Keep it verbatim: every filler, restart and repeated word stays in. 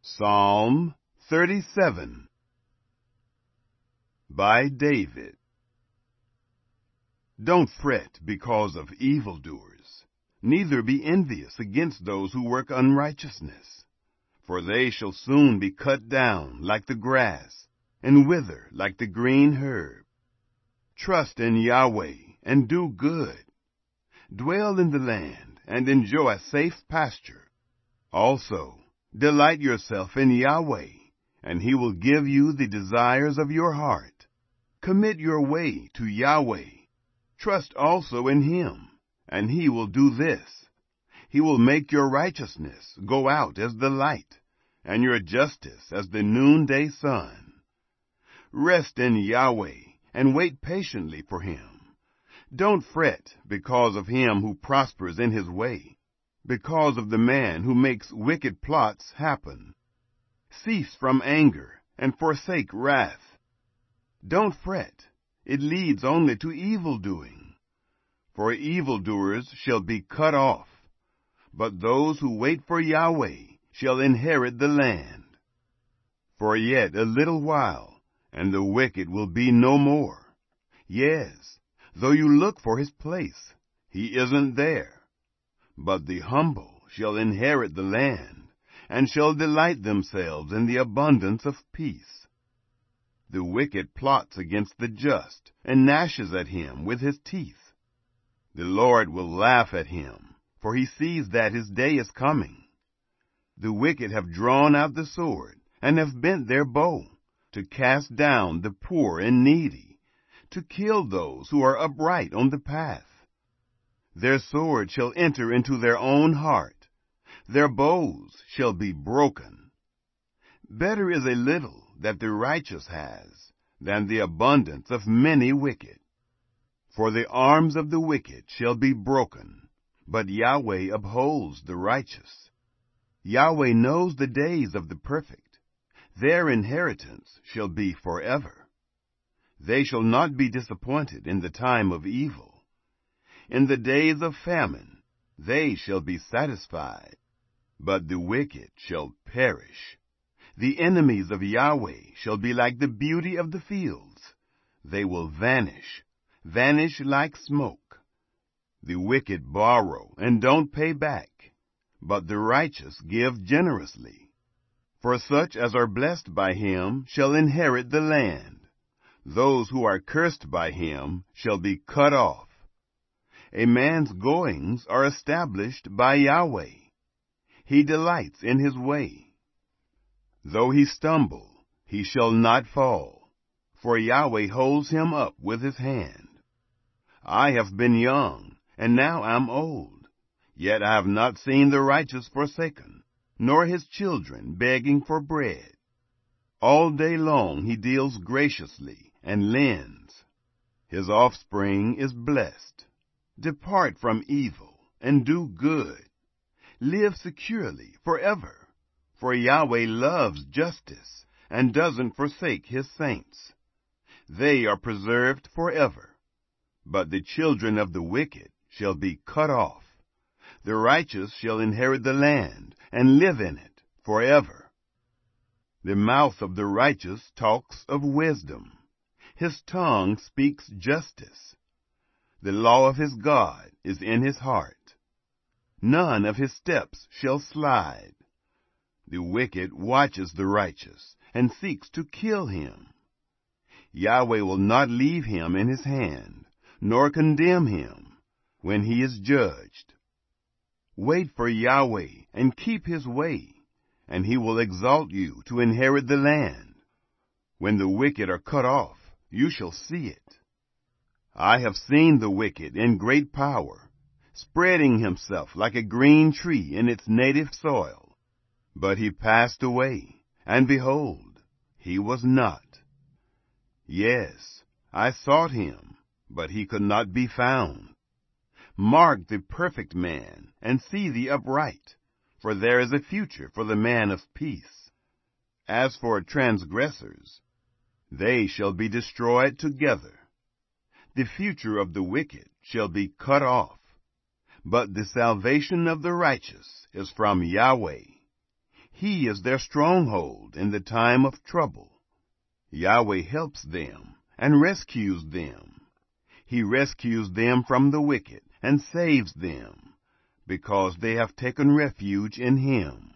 Psalm thirty-seven by David. Don't fret because of evildoers, neither be envious against those who work unrighteousness. For they shall soon be cut down like the grass, and wither like the green herb. Trust in Yahweh, and do good. Dwell in the land, and enjoy safe pasture. Also, delight yourself in Yahweh, and he will give you the desires of your heart. Commit your way to Yahweh. Trust also in him, and he will do this. He will make your righteousness go out as the light, and your justice as the noonday sun. Rest in Yahweh, and wait patiently for him. Don't fret because of him who prospers in his way, because of the man who makes wicked plots happen. Cease from anger, and forsake wrath. Don't fret, it leads only to evil-doing. For evildoers shall be cut off, but those who wait for Yahweh shall inherit the land. For yet a little while, and the wicked will be no more. Yes, though you look for his place, he isn't there. But the humble shall inherit the land, and shall delight themselves in the abundance of peace. The wicked plots against the just, and gnashes at him with his teeth. The Lord will laugh at him, for he sees that his day is coming. The wicked have drawn out the sword, and have bent their bow, to cast down the poor and needy, to kill those who are upright on the path. Their sword shall enter into their own heart, their bows shall be broken. Better is a little that the righteous has, than the abundance of many wicked. For the arms of the wicked shall be broken, but Yahweh upholds the righteous. Yahweh knows the days of the perfect. Their inheritance shall be forever. They shall not be disappointed in the time of evil. In the days of famine they shall be satisfied, but the wicked shall perish. The enemies of Yahweh shall be like the beauty of the fields. They will vanish, vanish like smoke. The wicked borrow and don't pay back, but the righteous give generously. For such as are blessed by him shall inherit the land. Those who are cursed by him shall be cut off. A man's goings are established by Yahweh. He delights in his way. Though he stumble, he shall not fall, for Yahweh holds him up with his hand. I have been young, and now am old, yet I have not seen the righteous forsaken, nor his children begging for bread. All day long he deals graciously and lends. His offspring is blessed. Depart from evil and do good. Live securely forever. For Yahweh loves justice, and doesn't forsake his saints. They are preserved forever. But the children of the wicked shall be cut off. The righteous shall inherit the land, and live in it forever. The mouth of the righteous talks of wisdom. His tongue speaks justice. The law of his God is in his heart. None of his steps shall slide. The wicked watches the righteous, and seeks to kill him. Yahweh will not leave him in his hand, nor condemn him, when he is judged. Wait for Yahweh, and keep his way, and he will exalt you to inherit the land. When the wicked are cut off, you shall see it. I have seen the wicked in great power, spreading himself like a green tree in its native soil. But he passed away, and behold, he was not. Yes, I sought him, but he could not be found. Mark the perfect man, and see the upright, for there is a future for the man of peace. As for transgressors, they shall be destroyed together. The future of the wicked shall be cut off, but the salvation of the righteous is from Yahweh. He is their stronghold in the time of trouble. Yahweh helps them and rescues them. He rescues them from the wicked and saves them, because they have taken refuge in him.